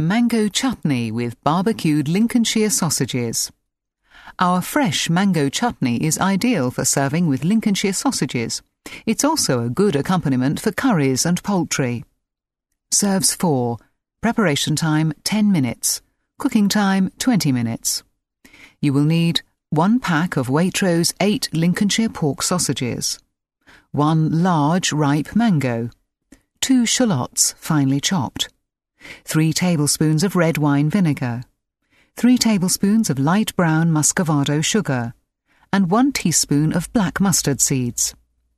Mango chutney with barbecued Lincolnshire sausages. Our fresh mango chutney is ideal for serving with Lincolnshire sausages. It's also a good accompaniment for curries and poultry. Serves 4. Preparation time 10 minutes. Cooking time 20 minutes. You will need 1 pack of Waitrose 8 Lincolnshire pork sausages, 1 large ripe mango, 2 shallots finely chopped, 3 tablespoons of red wine vinegar, 3 tablespoons of light brown muscovado sugar, and 1 teaspoon of black mustard seeds.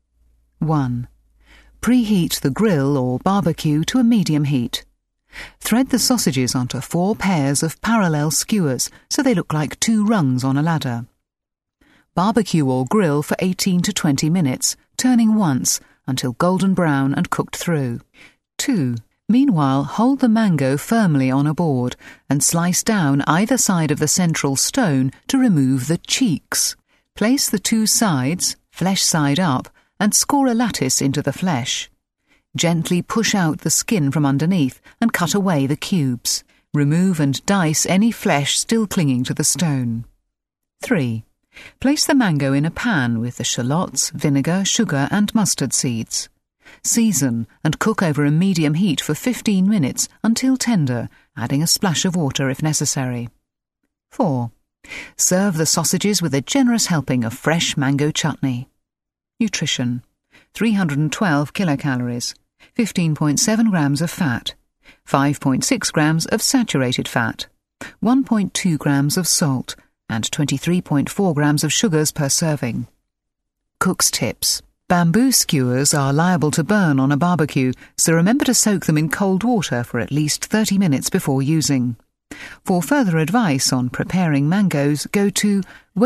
1. Preheat the grill or barbecue to a medium heat. Thread the sausages onto 4 pairs of parallel skewers so they look like 2 rungs on a ladder. Barbecue or grill for 18 to 20 minutes, turning once until golden brown and cooked through. 2. Meanwhile, hold the mango firmly on a board and slice down either side of the central stone to remove the cheeks. Place the 2 sides, flesh side up, and score a lattice into the flesh. Gently push out the skin from underneath and cut away the cubes. Remove and dice any flesh still clinging to the stone. 3. Place the mango in a pan with the shallots, vinegar, sugar and mustard seeds. Season and cook over a medium heat for 15 minutes until tender, adding a splash of water if necessary. 4. Serve the sausages with a generous helping of fresh mango chutney. Nutrition: 312 kilocalories, 15.7 grams of fat, 5.6 grams of saturated fat, 1.2 grams of salt, and 23.4 grams of sugars per serving. Cook's tips: bamboo skewers are liable to burn on a barbecue, so remember to soak them in cold water for at least 30 minutes before using. For further advice on preparing mangoes, go to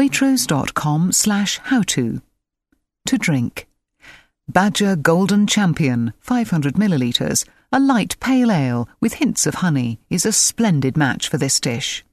waitrose.com/howto. To drink: Badger Golden Champion 500 millilitres, a light pale ale with hints of honey, is a splendid match for this dish.